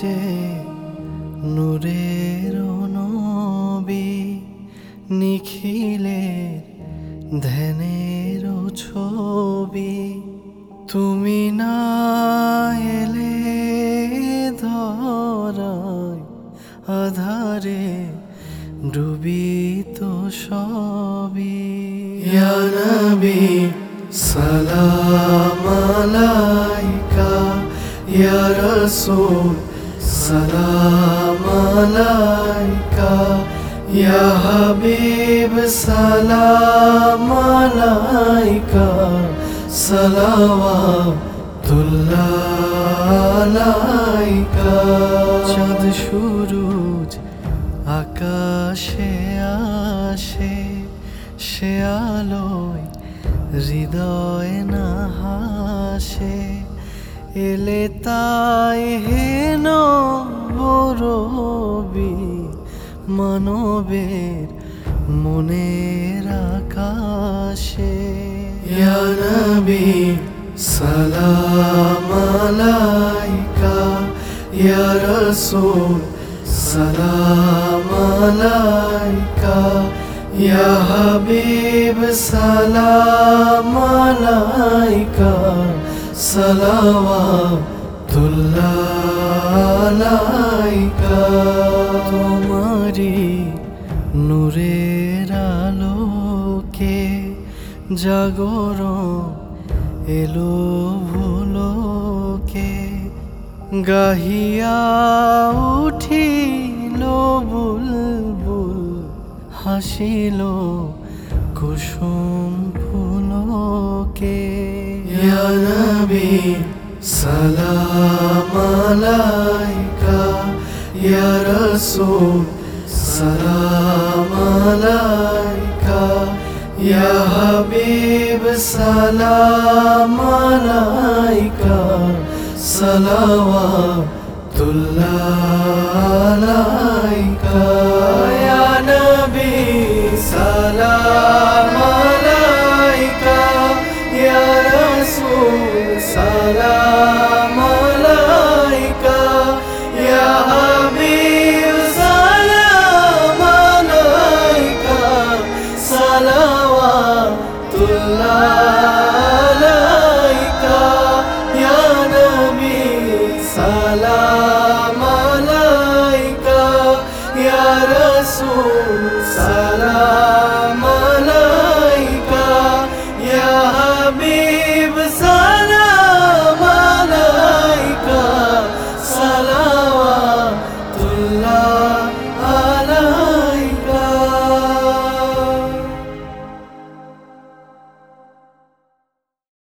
যে নূরের নবী, নিখিলের ধ্যানের ছবি। তুমি না এলে ধরায় আধারে ডুবিত সবই। ইয়া নবী সালাম আলাইকা, ইয়া রাসূল সালাম আলাইকা, ইয়া হাবিব সালাম আলাইকা, সালাওয়াতুল্লাহ আলাইকা। চাঁদ সূরজ আকাশে আসে, সে আলোয় হৃদয় না হাসে। এলে তাই হেন রবি, মানবের মনের আকাশে। ইয়া নবী সালাম আলাইকা, ইয়া রাসূল সালাম আলাইকা, ইয়া হাবিব সালাম আলাইকা, সালাওয়াতুল্লাহ আলাইকা। তোমারি নূরের আলোকে জাগরণ এলো ভুলোকে। গাহিয়া উঠিল বুলবুল, হাসিল কুসুম ফুলকে। ইয়া নবী সালাম আলাইকা, ইয়া রাসূল সালাম আলাইকা, ইয়া হাবিব সালাম আলাইকা, সালাওয়াতুল্লাহ আলাইকা।